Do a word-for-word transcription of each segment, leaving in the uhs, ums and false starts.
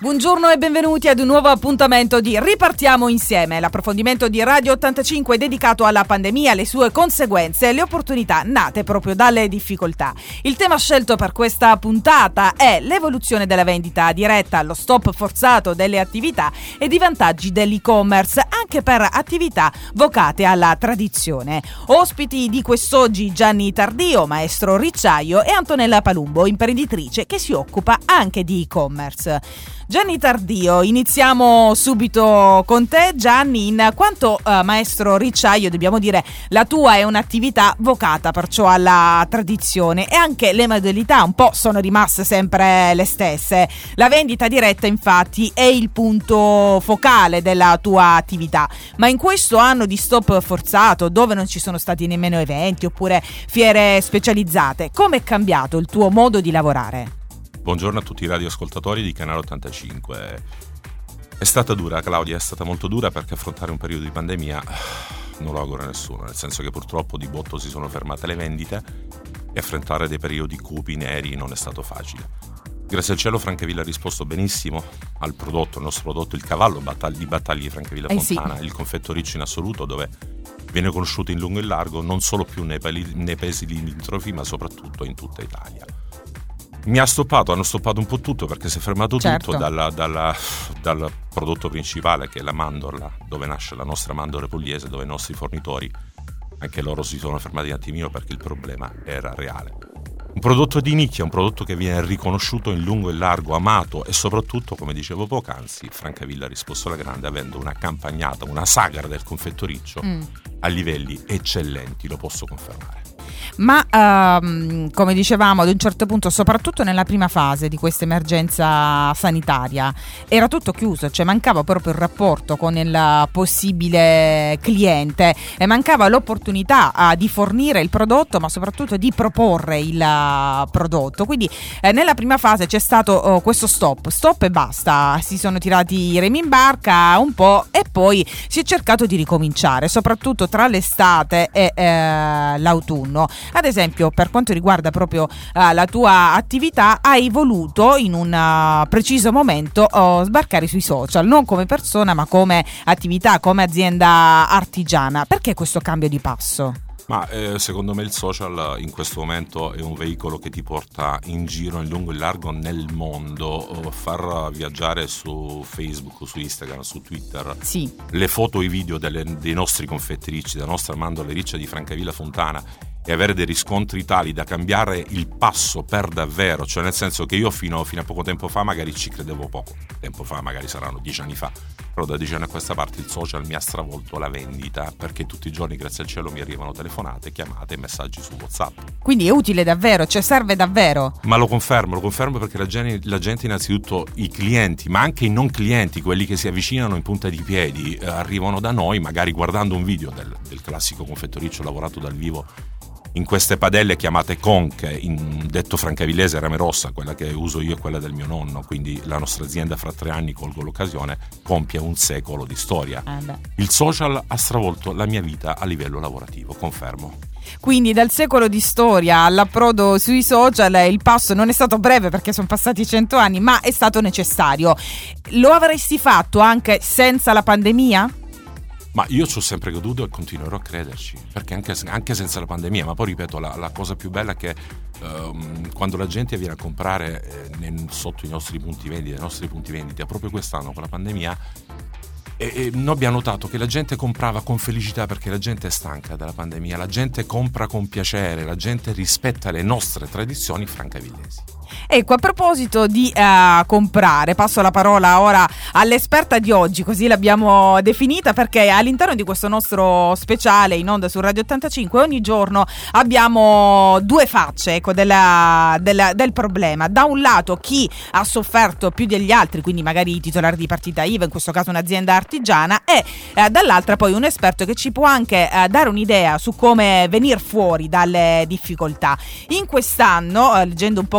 Buongiorno e benvenuti ad un nuovo appuntamento di Ripartiamo Insieme, l'approfondimento di Radio ottantacinque dedicato alla pandemia, le sue conseguenze e le opportunità nate proprio dalle difficoltà. Il tema scelto per questa puntata è l'evoluzione della vendita diretta, lo stop forzato delle attività ed i vantaggi dell'e-commerce anche per attività vocate alla tradizione. Ospiti di quest'oggi Gianni Tardio, maestro ricciaio, e Antonella Palumbo, imprenditrice che si occupa anche di e-commerce. Gianni Tardio, iniziamo subito con te. Gianni, in quanto uh, maestro ricciaio, dobbiamo dire la tua è un'attività vocata perciò alla tradizione e anche le modalità un po' sono rimaste sempre le stesse. La vendita diretta infatti è il punto focale della tua attività, ma in questo anno di stop forzato, dove non ci sono stati nemmeno eventi oppure fiere specializzate, come è cambiato il tuo modo di lavorare? Buongiorno a tutti i radioascoltatori di Canale ottantacinque. È stata dura, Claudia, è stata molto dura, perché affrontare un periodo di pandemia non lo auguro a nessuno, nel senso che purtroppo di botto si sono fermate le vendite e affrontare dei periodi cupi, neri, non è stato facile. Grazie al cielo Francavilla ha risposto benissimo al prodotto, il nostro prodotto, il cavallo battagli, di battaglia di Francavilla eh Fontana, sì. Il confetto riccio in assoluto, dove viene conosciuto in lungo e in largo, non solo più nei, nei paesi limitrofi, ma soprattutto in tutta Italia. Mi ha stoppato, hanno stoppato un po' tutto, perché si è fermato certo. tutto dalla, dalla, dal prodotto principale, che è la mandorla, dove nasce la nostra mandorla pugliese, dove i nostri fornitori, anche loro si sono fermati un attimino perché il problema era reale. Un prodotto di nicchia, un prodotto che viene riconosciuto in lungo e largo, amato, e soprattutto, come dicevo poc'anzi, Francavilla ha risposto alla grande avendo una campagnata, una sagra del confetto riccio mm. a livelli eccellenti, lo posso confermare. Ma um, come dicevamo, ad un certo punto, soprattutto nella prima fase di questa emergenza sanitaria, era tutto chiuso, cioè mancava proprio il rapporto con il possibile cliente e mancava l'opportunità uh, di fornire il prodotto, ma soprattutto di proporre il uh, prodotto. Quindi eh, nella prima fase c'è stato uh, questo stop, stop e basta, si sono tirati i remi in barca un po' e poi si è cercato di ricominciare, soprattutto tra l'estate e eh, l'autunno. Ad esempio, per quanto riguarda proprio uh, la tua attività, hai voluto in un uh, preciso momento uh, sbarcare sui social, non come persona ma come attività, come azienda artigiana. Perché questo cambio di passo? Ma eh, secondo me il social in questo momento è un veicolo che ti porta in giro in lungo e largo nel mondo. Far viaggiare su Facebook, su Instagram, su Twitter sì. le foto e i video delle, dei nostri confetti ricci, della nostra mandorla riccia di Francavilla Fontana, e avere dei riscontri tali da cambiare il passo per davvero, cioè nel senso che io fino, fino a poco tempo fa magari ci credevo poco, tempo fa magari saranno dieci anni fa, però da dieci anni a questa parte il social mi ha stravolto la vendita, perché tutti i giorni grazie al cielo mi arrivano telefonate, chiamate e messaggi su WhatsApp. Quindi è utile davvero, cioè serve davvero? Ma lo confermo, lo confermo perché la gente, la gente innanzitutto, i clienti, ma anche i non clienti, quelli che si avvicinano in punta di piedi, eh, arrivano da noi magari guardando un video del, del classico confetto riccio lavorato dal vivo in queste padelle chiamate conche, in detto francavillese rame rossa, quella che uso io e quella del mio nonno, quindi la nostra azienda fra tre anni, colgo l'occasione, compie un secolo di storia. Eh il social ha stravolto la mia vita a livello lavorativo, confermo. Quindi dal secolo di storia all'approdo sui social il passo non è stato breve, perché sono passati cento anni, ma è stato necessario. Lo avresti fatto anche senza la pandemia? Ma io ci ho sempre creduto e continuerò a crederci, perché anche, anche senza la pandemia, ma poi ripeto, la, la cosa più bella è che um, quando la gente viene a comprare eh, nel, sotto i nostri punti vendita, i nostri punti vendita, proprio quest'anno con la pandemia, e, e noi abbiamo notato che la gente comprava con felicità, perché la gente è stanca dalla pandemia, la gente compra con piacere, la gente rispetta le nostre tradizioni francavillesi. Ecco, a proposito di uh, comprare, passo la parola ora all'esperta di oggi, così l'abbiamo definita, perché all'interno di questo nostro speciale in onda su Radio ottantacinque ogni giorno abbiamo due facce, ecco, della, della, del problema. Da un lato chi ha sofferto più degli altri, quindi magari i titolari di partita I V A, in questo caso un'azienda artigiana, e uh, dall'altra poi un esperto che ci può anche uh, dare un'idea su come venire fuori dalle difficoltà. In quest'anno, uh, leggendo un po' quelle che sono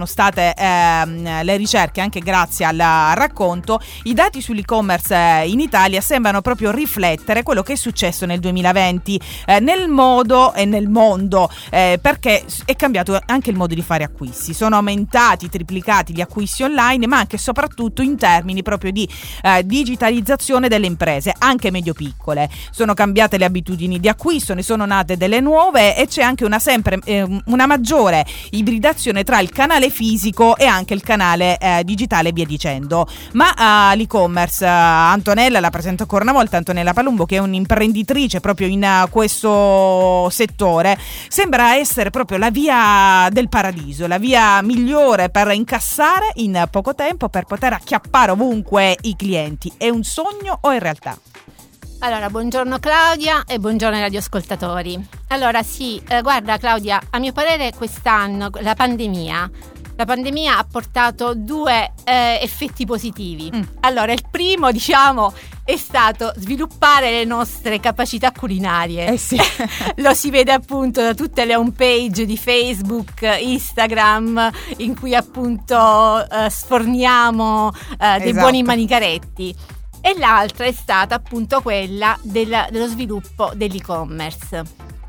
sono state ehm, le ricerche, anche grazie al racconto, i dati sull'e-commerce eh, in Italia sembrano proprio riflettere quello che è successo nel duemilaventi eh, nel modo e nel mondo, eh, perché è cambiato anche il modo di fare acquisti. Sono aumentati, triplicati gli acquisti online, ma anche e soprattutto in termini proprio di eh, digitalizzazione delle imprese, anche medio-piccole. Sono cambiate le abitudini di acquisto, ne sono nate delle nuove e c'è anche una sempre eh, una maggiore ibridazione tra il canale fisico e anche il canale eh, digitale e via dicendo. Ma uh, l'e-commerce, uh, Antonella, la presento ancora una volta, Antonella Palumbo, che è un'imprenditrice proprio in uh, questo settore, sembra essere proprio la via del paradiso, la via migliore per incassare in poco tempo, per poter acchiappare ovunque i clienti. È un sogno o è realtà? Allora, buongiorno Claudia e buongiorno ai radioascoltatori. Allora sì, eh, guarda Claudia, a mio parere quest'anno la pandemia La pandemia ha portato due eh, effetti positivi. Mm. Allora, il primo, diciamo, è stato sviluppare le nostre capacità culinarie. Eh sì. Lo si vede appunto da tutte le home page di Facebook, Instagram, in cui appunto eh, sforniamo eh, dei esatto. buoni manicaretti. E l'altra è stata appunto quella del, dello sviluppo dell'e-commerce.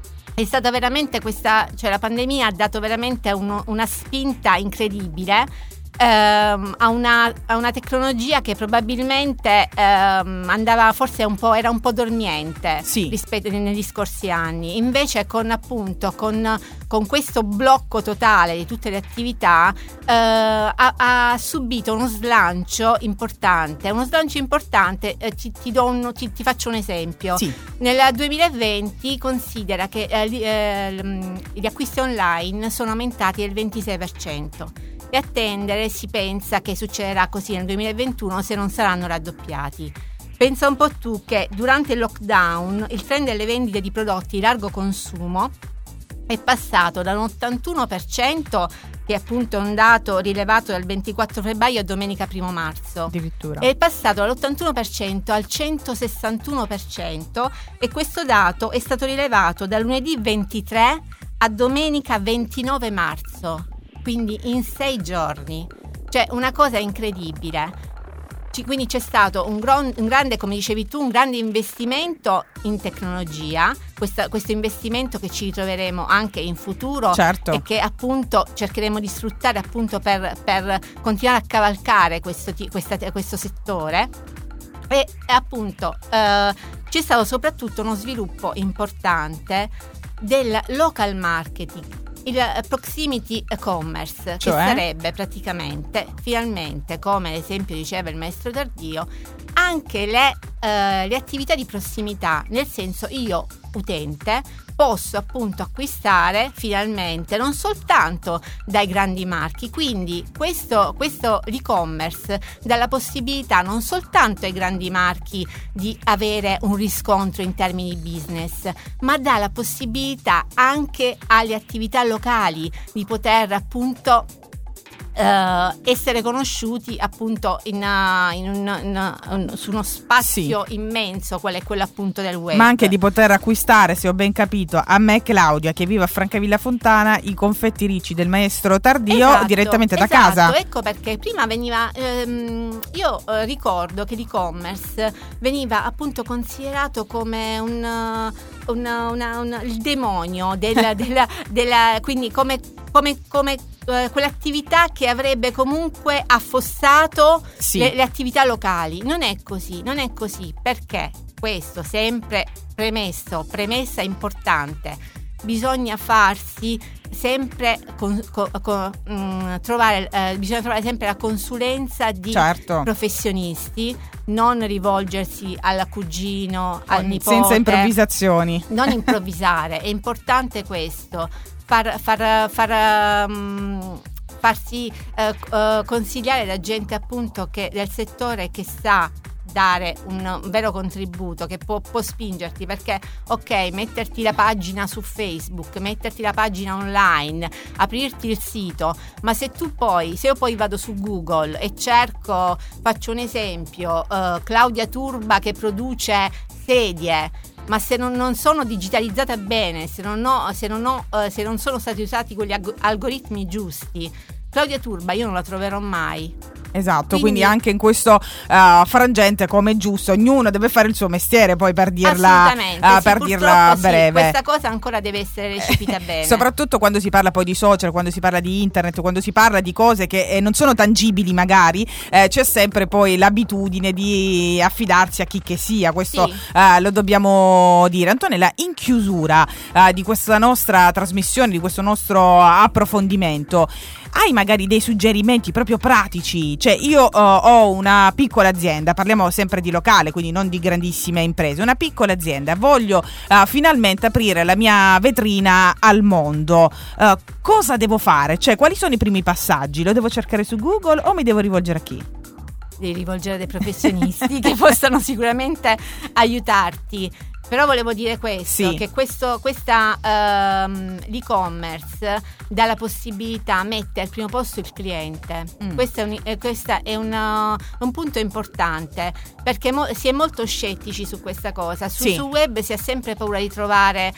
È stata veramente questa, cioè la pandemia ha dato veramente uno, una spinta incredibile ehm, a, una, a una tecnologia che probabilmente ehm, andava forse un po', era un po' dormiente sì. rispetto negli scorsi anni. Invece con appunto con, con questo blocco totale di tutte le attività eh, ha, ha subito uno slancio importante. Uno slancio importante, eh, ti, ti, do un, ti, ti faccio un esempio. Sì. Nel duemilaventi considera che eh, gli, eh, gli acquisti online sono aumentati del ventisei per cento e a tendere si pensa che succederà così nel duemilaventuno se non saranno raddoppiati. Pensa un po' tu che durante il lockdown il trend delle vendite di prodotti di largo consumo è passato da un ottantuno per cento, che è appunto un dato rilevato dal ventiquattro febbraio a domenica primo marzo, addirittura è passato dall'ottantuno per cento al centosessantuno per cento, e questo dato è stato rilevato da lunedì ventitré a domenica ventinove marzo, quindi in sei giorni, cioè una cosa incredibile. Quindi c'è stato un, gron- un grande, come dicevi tu, un grande investimento in tecnologia, questa, questo investimento che ci ritroveremo anche in futuro, certo. e che appunto cercheremo di sfruttare appunto per, per continuare a cavalcare questo, questa, questo settore. E appunto eh, c'è stato soprattutto uno sviluppo importante del local marketing, il proximity commerce, cioè? Che sarebbe praticamente, finalmente, come ad esempio diceva il maestro Tardio, anche le, eh, le attività di prossimità, nel senso io utente posso appunto acquistare finalmente non soltanto dai grandi marchi, quindi questo, questo e-commerce dà la possibilità non soltanto ai grandi marchi di avere un riscontro in termini di business, ma dà la possibilità anche alle attività locali di poter appunto Uh, essere conosciuti appunto in, uh, in un, in un, su uno spazio sì. immenso, qual è quello appunto del web, ma anche di poter acquistare, se ho ben capito, a me Claudia che vivo a Francavilla Fontana, i confetti ricci del maestro Tardio esatto, direttamente da esatto. casa. Ecco perché prima veniva ehm, io eh, ricordo che l'e-commerce veniva appunto considerato come un, una, una, una, il demonio del, della, della, quindi come come, come eh, quell'attività che avrebbe comunque affossato sì. le, le attività locali. Non è così, non è così, perché questo sempre premesso, premessa importante, bisogna farsi sempre con, con, con, mh, trovare eh, bisogna trovare sempre la consulenza di certo. professionisti, non rivolgersi al cugino, al nipote, senza improvvisazioni, non improvvisare. È importante questo, far, far, far um, farsi uh, uh, consigliare da gente appunto che del settore, che sa dare un vero contributo, che può, può spingerti, perché ok, metterti la pagina su Facebook, metterti la pagina online, aprirti il sito, ma se tu poi, se io poi vado su Google e cerco, faccio un esempio, uh, Claudia Turba che produce sedie, ma se non, non sono digitalizzate bene, se non, ho, se, non ho, uh, se non sono stati usati quegli alg- algoritmi giusti, Claudia Turba io non la troverò mai. Esatto, quindi, quindi anche in questo uh, frangente, come è giusto, ognuno deve fare il suo mestiere poi per dirla, uh, sì, per dirla breve. Sì, questa cosa ancora deve essere recepita bene. Soprattutto quando si parla poi di social, quando si parla di internet, quando si parla di cose che eh, non sono tangibili magari, eh, c'è sempre poi l'abitudine di affidarsi a chi che sia, questo sì. uh, lo dobbiamo dire. Antonella, in chiusura uh, di questa nostra trasmissione, di questo nostro approfondimento, hai magari dei suggerimenti proprio pratici? Cioè io uh, ho una piccola azienda, parliamo sempre di locale, quindi non di grandissime imprese, una piccola azienda, voglio uh, finalmente aprire la mia vetrina al mondo. Uh, cosa devo fare? Cioè, quali sono i primi passaggi? Lo devo cercare su Google o mi devo rivolgere a chi? Devi rivolgere a dei professionisti che possano sicuramente aiutarti. Però volevo dire questo, sì. che questo, questa um, l'e-commerce dà la possibilità, mette al primo posto il cliente. Mm. Questo è, un, eh, questo è un, uh, un punto importante, perché mo, si è molto scettici su questa cosa. Su, sì. Sul web si ha sempre paura di trovare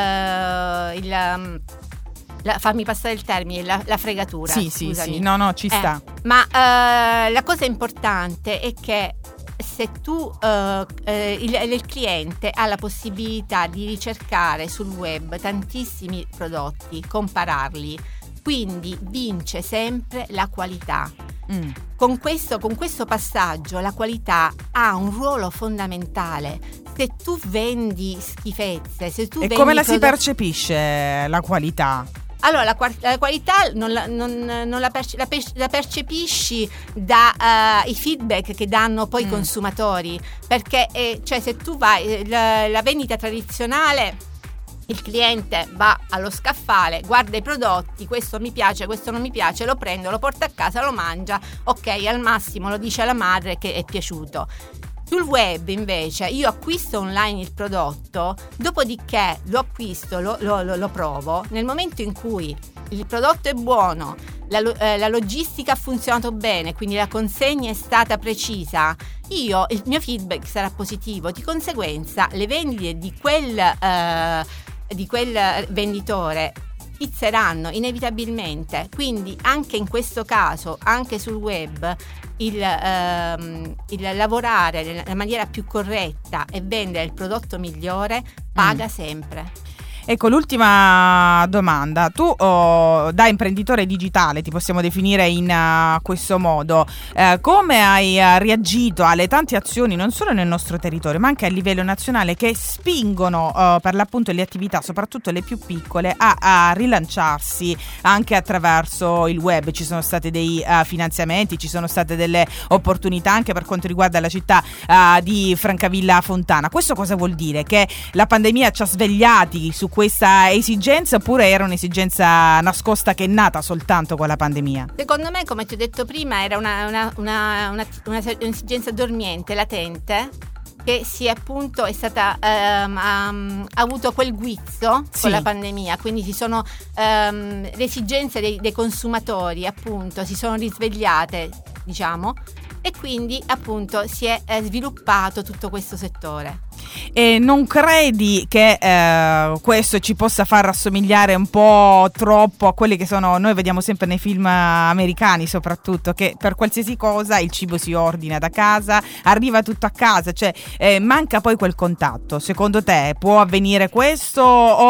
uh, il... Um, La, fammi passare il termine, la, la fregatura. Sì, scusami. sì, sì, no, no, ci sta. Eh, ma uh, la cosa importante è che se tu uh, eh, il, il cliente ha la possibilità di ricercare sul web tantissimi prodotti, compararli, quindi vince sempre la qualità. Mm. Con questo, con questo passaggio la qualità ha un ruolo fondamentale. Se tu vendi schifezze, se tu e vendi come la prodotti... si percepisce la qualità? Allora, la, la qualità non la, non, non la, perce, la, perce, la percepisci da uh, i feedback che danno poi i mm. consumatori, perché eh, cioè se tu vai la, la vendita tradizionale, il cliente va allo scaffale, guarda i prodotti, questo mi piace, questo non mi piace, lo prendo, lo porta a casa, lo mangia, ok, al massimo lo dice alla madre che è piaciuto. Sul web invece io acquisto online il prodotto, dopodiché lo acquisto, lo, lo, lo, lo provo. Nel momento in cui il prodotto è buono, la, eh, la logistica ha funzionato bene, quindi la consegna è stata precisa, io il mio feedback sarà positivo. Di conseguenza le vendite di quel, eh, di quel venditore schizzeranno inevitabilmente. Quindi anche in questo caso, anche sul web, il, ehm, il lavorare nella maniera più corretta e vendere il prodotto migliore paga mm. sempre. Ecco, l'ultima domanda. Tu oh, da imprenditore digitale, ti possiamo definire in uh, questo modo, eh, come hai uh, reagito alle tante azioni non solo nel nostro territorio ma anche a livello nazionale che spingono uh, per l'appunto le attività, soprattutto le più piccole, a, a rilanciarsi anche attraverso il web? Ci sono stati dei uh, finanziamenti, ci sono state delle opportunità anche per quanto riguarda la città uh, di Francavilla Fontana. Questo cosa vuol dire? Che la pandemia ci ha svegliati su questa esigenza, oppure era un'esigenza nascosta che è nata soltanto con la pandemia? Secondo me, come ti ho detto prima, era una, una, una, una, una, un'esigenza dormiente, latente, che si appunto è stata um, um, ha avuto quel guizzo sì. con la pandemia, quindi si sono um, le esigenze dei, dei consumatori appunto si sono risvegliate, diciamo, e quindi appunto si è eh, sviluppato tutto questo settore. E non credi che eh, questo ci possa far rassomigliare un po' troppo a quelli che sono, noi vediamo sempre nei film americani soprattutto, che per qualsiasi cosa il cibo si ordina da casa, arriva tutto a casa, cioè eh, manca poi quel contatto. Secondo te può avvenire questo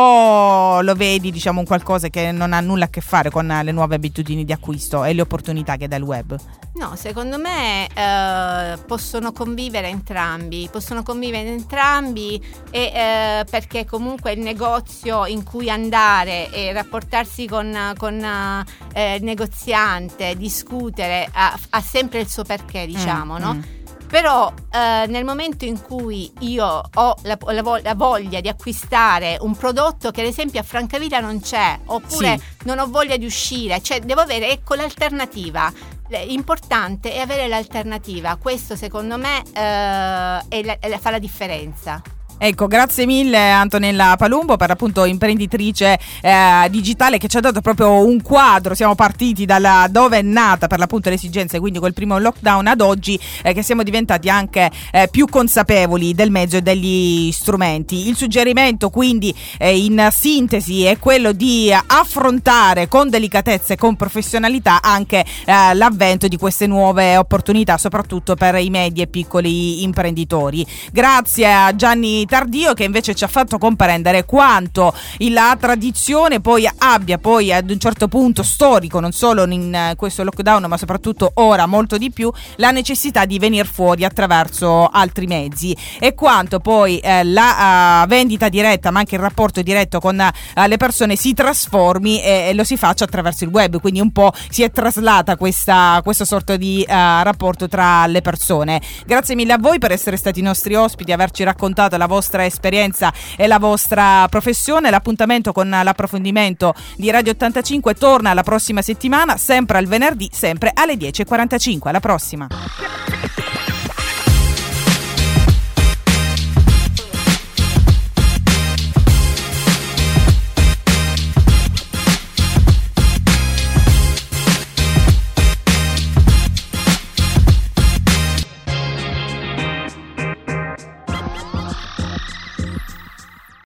o lo vedi diciamo un qualcosa che non ha nulla a che fare con le nuove abitudini di acquisto e le opportunità che dà il web? No, secondo me eh, possono convivere entrambi, possono convivere entrambi e, eh, perché comunque il negozio in cui andare e rapportarsi con, con eh, il negoziante, discutere, ha, ha sempre il suo perché, diciamo, mm, no? Mm. Però eh, nel momento in cui io ho la, la, la voglia di acquistare un prodotto che ad esempio a Francavilla non c'è, oppure sì. non ho voglia di uscire, cioè devo avere, ecco, l'alternativa. L'importante è avere l'alternativa. Questo secondo me eh, è la, è la, fa la differenza. Ecco, grazie mille Antonella Palumbo, per appunto imprenditrice eh, digitale, che ci ha dato proprio un quadro. Siamo partiti da dove è nata per l'appunto l'esigenza, quindi col primo lockdown, ad oggi eh, che siamo diventati anche eh, più consapevoli del mezzo e degli strumenti. Il suggerimento quindi eh, in sintesi è quello di affrontare con delicatezza e con professionalità anche eh, l'avvento di queste nuove opportunità, soprattutto per i medi e piccoli imprenditori. Grazie a Gianni Tardio, che invece ci ha fatto comprendere quanto la tradizione poi abbia poi ad un certo punto storico, non solo in questo lockdown ma soprattutto ora molto di più, la necessità di venire fuori attraverso altri mezzi, e quanto poi eh, la uh, vendita diretta ma anche il rapporto diretto con uh, le persone si trasformi e, e lo si faccia attraverso il web, quindi un po' si è traslata questa, questa sorta di uh, rapporto tra le persone. Grazie mille a voi per essere stati i nostri ospiti, averci raccontato la vostra esperienza e la vostra professione. L'appuntamento con l'approfondimento di Radio ottantacinque torna la prossima settimana, sempre al venerdì, sempre alle dieci e quarantacinque. Alla prossima.